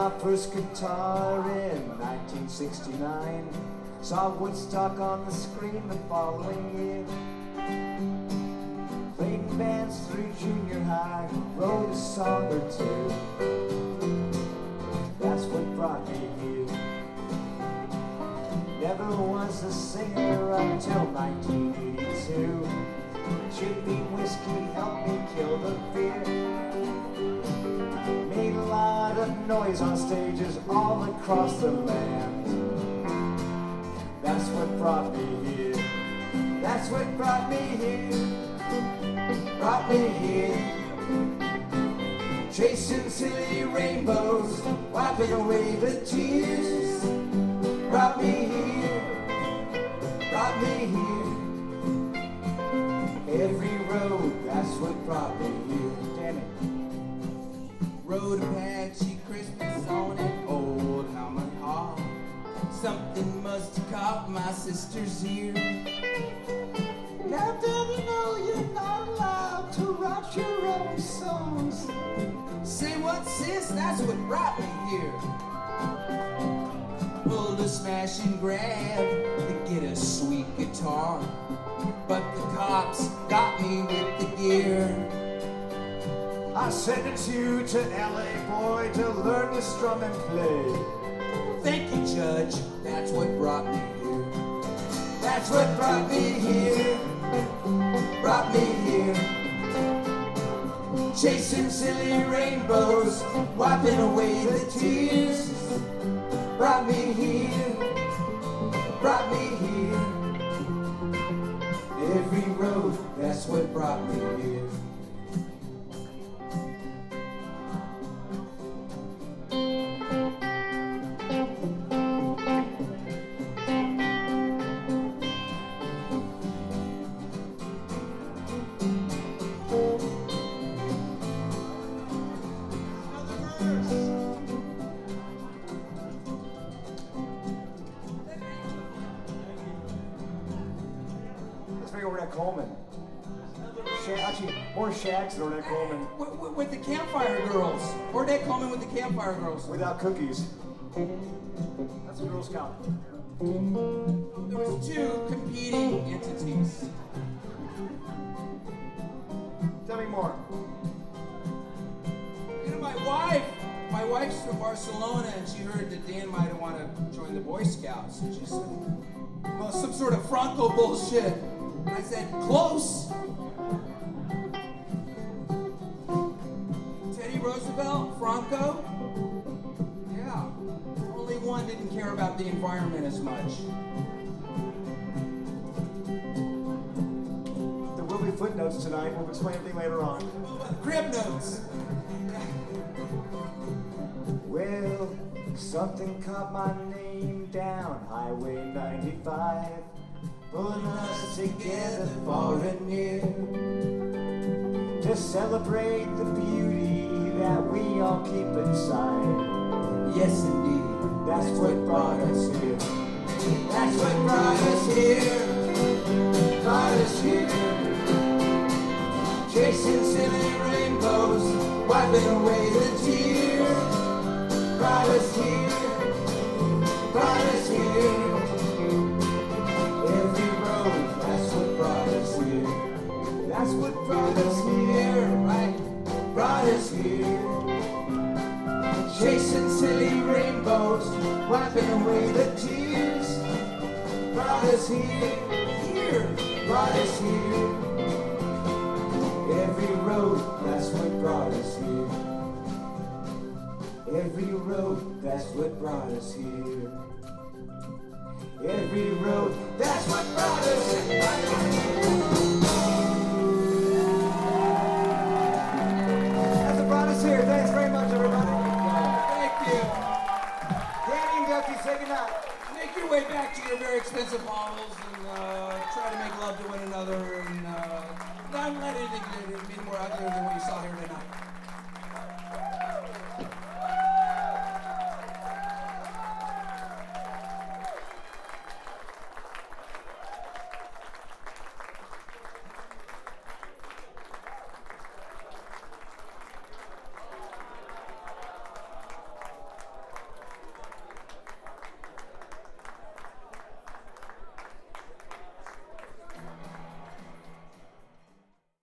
my first guitar in 1969. Saw Woodstock on the screen the following year. Played in bands through junior high, wrote a song or two. That's what brought me here. Never was a singer until 1982. Jim Beam whiskey helped me kill the fear. Made a lot of noise on stages all across the land. That's what brought me here. That's what brought me here. Brought me here. Chasing silly rainbows, wiping away the tears. Brought me here. Brought me here. Every road, that's what brought me here. Damn it. Rode Apache Christmas on an old Howman Hall. Something must have caught my sister's ear. Now don't you know you're not allowed to write your own songs? Say what, sis? That's what brought me here. Pulled a smash and grab to get a sweet guitar, but the cops got me with the gear. I sentenced you to LA, boy, to learn to strum and play. Thank you, Judge. That's what brought me here. That's what brought me here. Brought me here. Chasing silly rainbows, wiping away the tears. Brought me here. Brought me here. Every road, that's what brought me here. Ornette Coleman. Actually, more Shags than Ornette Coleman. With the Campfire Girls. Ornette Coleman with the Campfire Girls. Without cookies. That's a Girl Scout. There was two competing entities. Tell me more. You know, my wife's from Barcelona, and she heard that Dan might want to join the Boy Scouts. And she said, well, some sort of Franco bullshit. I said, close. Teddy Roosevelt, Franco? Yeah. Only one didn't care about the environment as much. There will be footnotes tonight. We'll explain everything later on. Crib notes. Well, something caught my name down Highway 95. Pulling us together far and near to celebrate the beauty that we all keep inside. Yes, indeed. That's what brought us here. That's what brought us here. Brought us here. Chasing silly rainbows, wiping away the tears. Brought us here. Brought us here. That's what brought us here, right? Brought us here. Chasing silly rainbows, wiping away the tears. Brought us here, here, brought us here. Every road, that's what brought us here. Every road, that's what brought us here. Every road, that's what brought us here. Here. Thanks very much, everybody. Thank you. Danny and Ducky, say goodnight. Make your way back to your very expensive bottles and try to make love to one another and not let anything be more uglier than what you saw here tonight.